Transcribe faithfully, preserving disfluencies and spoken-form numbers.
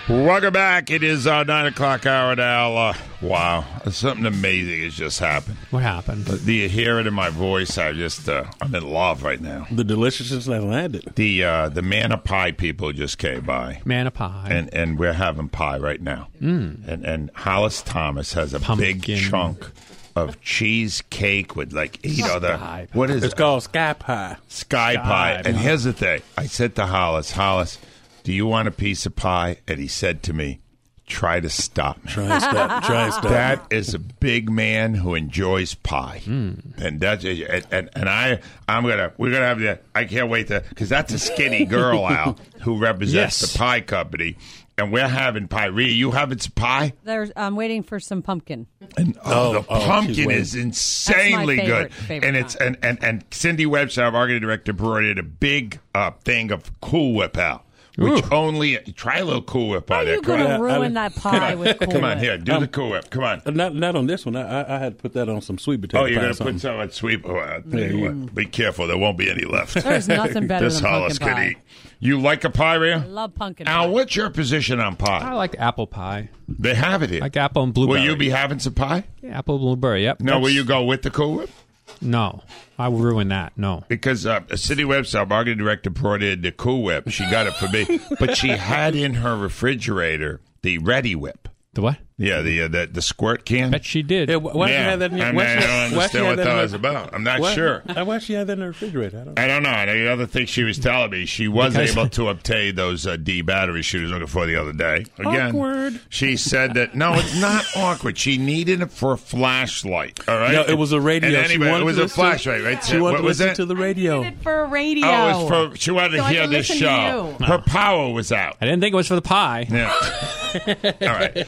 Welcome back. It is uh, nine o'clock hour now. Uh, wow, something amazing has just happened. What happened? Do you hear it in my voice? I just, uh, I'm in love right now. The deliciousness that landed. The uh, the Manna Pie people just came by. Manna Pie. And and we're having pie right now. Mm. And and Hollis Thomas has a Pumpkin. big chunk of cheesecake with like eight Sky other. pie. What is It's it? called Sky Pie. Sky, Sky pie. And pie. here's the thing. I said to Hollis, Hollis, do you want a piece of pie? And he said to me, try to stop me. Try and stop. Try and stop. That is a big man who enjoys pie, Mm. and that's and, and and I I'm gonna we're gonna have the I can't wait to because that's a skinny girl out who represents Yes. the pie company, and we're having pie. Rhea, you having some pie? There's, I'm waiting for some pumpkin. And oh, Oh, the oh, she's pumpkin waiting. is insanely That's my favorite- good, favorite and it's pie. and, and and Cindy Webster, our marketing director, brought a big uh, thing of Cool Whip out. Which Ooh. only try a little Cool Whip How on are there. you Come going on. to I- ruin I- that pie with Cool Come on, Whip? here, do the Cool Whip. Come on. Uh, Not not on this one. I, I I had to put that on some sweet potato Oh, you're pie. going or to put something. some on sweet. Oh, I'll tell you Yeah. what. Be careful. There won't be any left. There's nothing better this than Hollis pumpkin can pie. eat. You like a pie, I Rhea? love pumpkin Al, pie. what's your position on I pie? like apple pie. They have it here. Like apple and Will blueberry. you be having some pie? Yeah, apple blueberry, yep. No, will That's- you go with the Cool Whip? No. I will ruin that. No. Because uh, Cindy Webster, our marketing director, brought in the Cool Whip. She got it for me. But she had in her refrigerator the Ready Whip. The what? Yeah, the uh, the, the squirt can. Bet she did. Yeah, wh- why yeah. she have that? In your, I, mean, why I she, don't why she understand have what that that in was her- about. I'm not why, sure. uh, Why she have that in the refrigerator? I don't know. I don't know. And the other thing she was telling me, she was Because- able to obtain those uh, D batteries she was looking for the other day. Again, Awkward. she said that, no, it's not awkward. She needed it for a flashlight, all right? No, it was a radio. And She anyway, wanted it was to a listen- flashlight, right? She wanted what to was listen it? to the radio. Did it for a radio. Oh, it was for, she wanted to So I hear can this listen to show. you. Her power was out. I didn't think it was for the pie. Yeah. All right.